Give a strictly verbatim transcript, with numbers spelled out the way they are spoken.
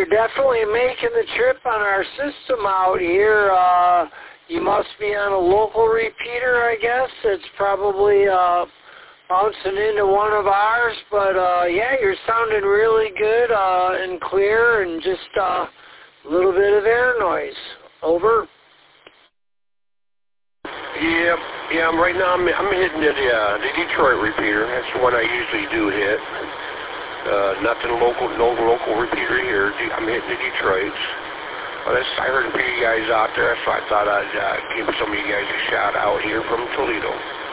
you're definitely making the trip on our system out here. Uh, you must be on a local repeater, I guess. It's probably uh, bouncing into one of ours. But, uh, yeah, you're sounding really good uh, and clear and just uh, a little bit of air noise. Over. Yeah, yeah. I'm right now. I'm, I'm hitting the, uh, the Detroit repeater. That's the one I usually do hit. Uh, nothing local, no local repeater here. I'm hitting the Detroits. Well, that's, I heard a few guys out there, so I thought I'd uh, give some of you guys a shout out here from Toledo.